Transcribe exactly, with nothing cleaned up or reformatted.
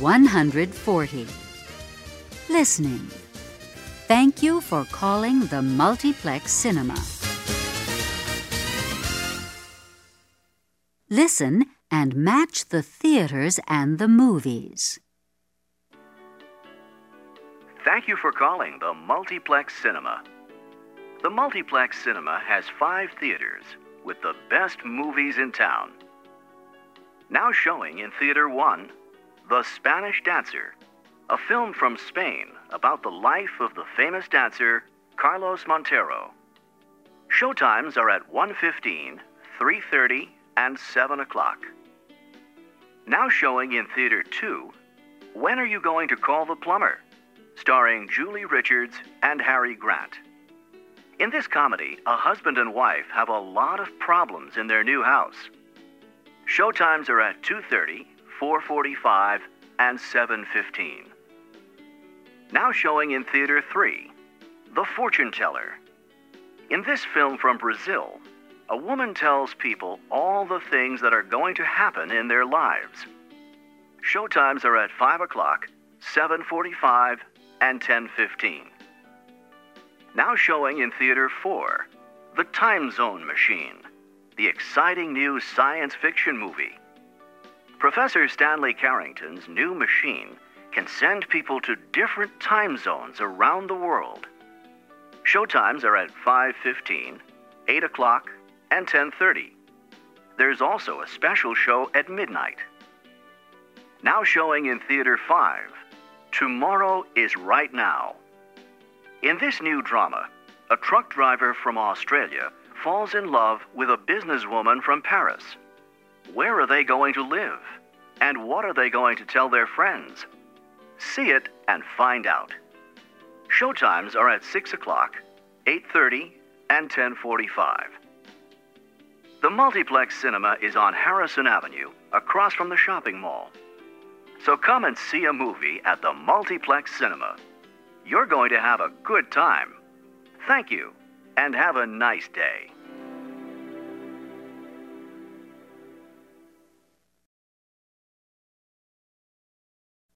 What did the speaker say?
one hundred forty. Listening. Thank you for calling the Multiplex Cinema. Listen and match the theaters and the movies. Thank you for calling the Multiplex Cinema. The Multiplex Cinema has five theaters with the best movies in town. Now showing in Theater one, The Spanish Dancer, a film from Spain about the life of the famous dancer Carlos Montero. Showtimes are at one fifteen, three thirty, and seven o'clock. Now showing in Theater two, When Are You Going to Call the Plumber? Starring Julie Richards and Harry Grant. In this comedy, a husband and wife have a lot of problems in their new house. Showtimes are at two thirty, four forty-five, and seven fifteen. Now showing in Theater three, The Fortune Teller. In this film from Brazil, a woman tells people all the things that are going to happen in their lives. Showtimes are at five o'clock, seven forty-five, and ten fifteen. Now showing in Theater four, The Time Zone Machine, the exciting new science fiction movie. Professor Stanley Carrington's new machine can send people to different time zones around the world. Showtimes are at five fifteen, eight o'clock, and ten thirty. There's also a special show at midnight. Now showing in Theater five, Tomorrow is Right Now. In this new drama, a truck driver from Australia falls in love with a businesswoman from Paris. Where are they going to live? And what are they going to tell their friends? See it and find out. Showtimes are at six o'clock, eight thirty, and ten forty-five. The Multiplex Cinema is on Harrison Avenue, across from the shopping mall. So come and see a movie at the Multiplex Cinema. You're going to have a good time. Thank you, and have a nice day.